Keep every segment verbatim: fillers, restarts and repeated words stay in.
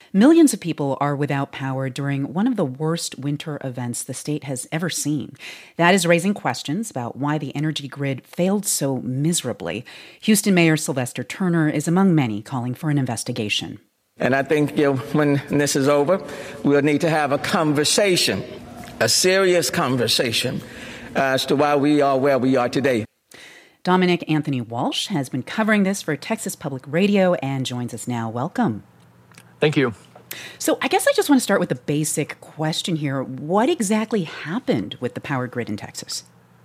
Millions of people are without power during one of the worst winter events the state has ever seen. That is raising questions about why the energy grid failed so miserably. Houston Mayor Sylvester Turner is among many calling for an investigation. And I think you know, when this is over, we'll need to have a conversation, a serious conversation as to why we are where we are today. Dominic Anthony Walsh has been covering this for Texas Public Radio and joins us now. Welcome. Thank you. So I guess I just want to start with a basic question here. What exactly happened with the power grid in Texas?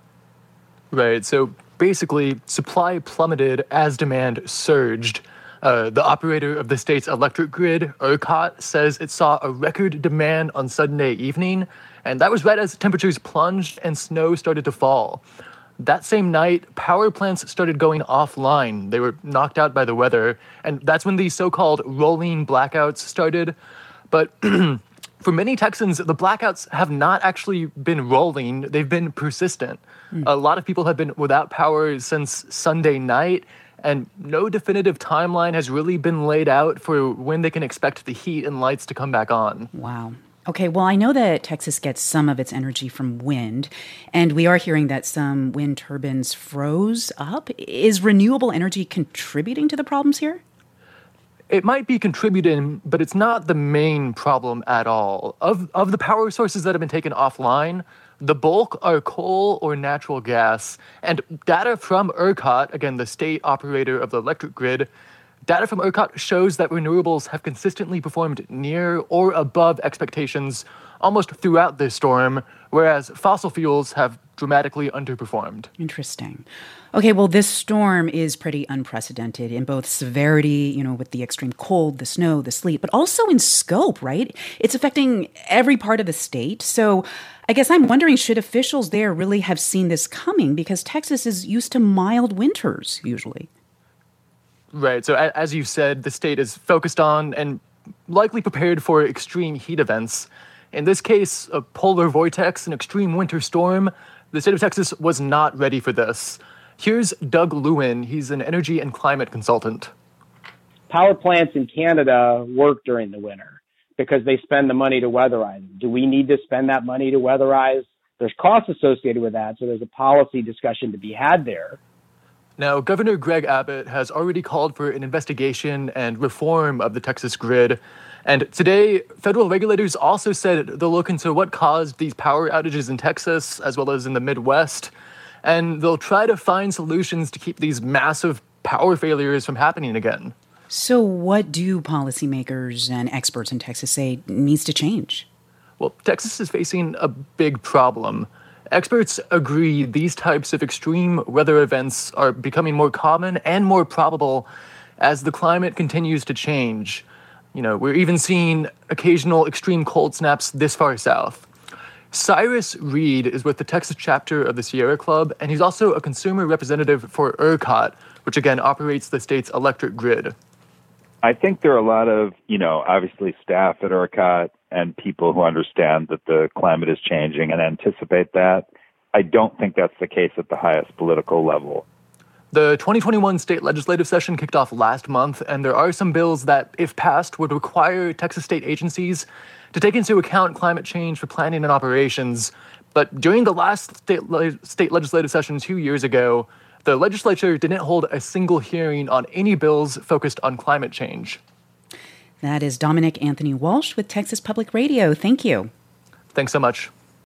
Right. So basically, supply plummeted as demand surged. Uh, the operator of the state's electric grid, ERCOT, says it saw a record demand on Sunday evening, and that was right as temperatures plunged and snow started to fall. That same night, power plants started going offline. They were knocked out by the weather, and that's when these so-called rolling blackouts started. But for many Texans, the blackouts have not actually been rolling. They've been persistent. Mm. A lot of people have been without power since Sunday night, and no definitive timeline has really been laid out for when they can expect the heat and lights to come back on. Wow. Okay, well, I know that Texas gets some of its energy from wind, and we are hearing that some wind turbines froze up. Is renewable energy contributing to the problems here? It might be contributing, but it's not the main problem at all. Of, of the power sources that have been taken offline, the bulk are coal or natural gas. And data from ERCOT, again, the state operator of the electric grid, data from ERCOT shows that renewables have consistently performed near or above expectations almost throughout this storm, whereas fossil fuels have dramatically underperformed. Interesting. Okay, well, this storm is pretty unprecedented in both severity, you know, with the extreme cold, the snow, the sleet, but also in scope, right? It's affecting every part of the state. So I guess I'm wondering, should officials there really have seen this coming? Because Texas is used to mild winters, usually. Right. So as you said, the state is focused on and likely prepared for extreme heat events. In this case, a polar vortex, an extreme winter storm, the state of Texas was not ready for this. Here's Doug Lewin. He's an energy and climate consultant. Power plants in Canada work during the winter because they spend the money to weatherize them. Do we need to spend that money to weatherize? There's costs associated with that, so there's a policy discussion to be had there. Now, Governor Greg Abbott has already called for an investigation and reform of the Texas grid. And today, federal regulators also said they'll look into what caused these power outages in Texas, as well as in the Midwest. And they'll try to find solutions to keep these massive power failures from happening again. So what do policymakers and experts in Texas say needs to change? Well, Texas is facing a big problem. Experts agree these types of extreme weather events are becoming more common and more probable as the climate continues to change. You know, we're even seeing occasional extreme cold snaps this far south. Cyrus Reed is with the Texas chapter of the Sierra Club, and he's also a consumer representative for ERCOT, which again operates the state's electric grid. I think there are a lot of, you know, obviously staff at ERCOT and people who understand that the climate is changing and anticipate that. I don't think that's the case at the highest political level. The twenty twenty-one state legislative session kicked off last month, and there are some bills that, if passed, would require Texas state agencies to take into account climate change for planning and operations. But during the last state, le- state legislative session two years ago, the legislature didn't hold a single hearing on any bills focused on climate change. That is Dominic Anthony Walsh with Texas Public Radio. Thank you. Thanks so much.